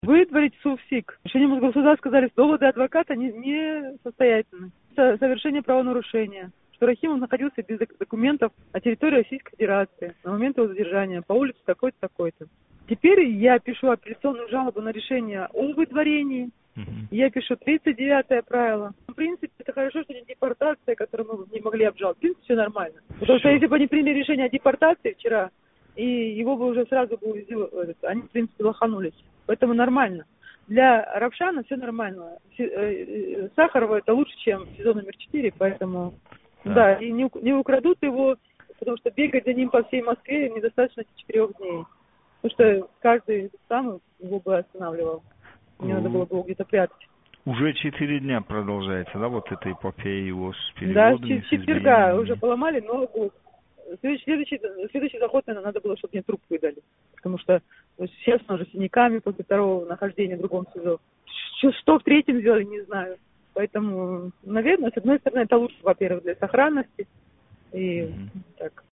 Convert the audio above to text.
Выдворить СУФСИГ. Решение Мосгорсуда сказали, что доводы адвоката не состоятельны. Совершение правонарушения. Что Рахимов находился без документов на территории Российской Федерации на момент его задержания по улице такой-то, такой-то. Теперь я пишу апелляционную жалобу на решение о выдворении. Я пишу 39-е правило. В принципе, это хорошо, что не депортация, которую мы не могли обжаловать. В принципе, все нормально. Потому что если бы они приняли решение о депортации вчера, и его бы уже сразу бы они, в принципе, лоханулись. Поэтому нормально. Для Равшана все нормально. Сахарова это лучше, чем СИЗО номер 4, поэтому да, и не украдут его, потому что бегать за ним по всей Москве недостаточно 4 дней. Потому что каждый сам его бы останавливал. Мне надо было бы его где-то прятать. Уже 4 дня продолжается, да, вот эта эпопея его с Да, переводами, с четверга уже поломали ногу. Следующий заход, наверное, надо было, чтобы мне труп выдали. Потому что сейчас уже синяками после второго нахождения в другом СИЗО. Что в третьем сделали, не знаю. Поэтому, наверное, с одной стороны, это лучше, во-первых, для сохранности. И так.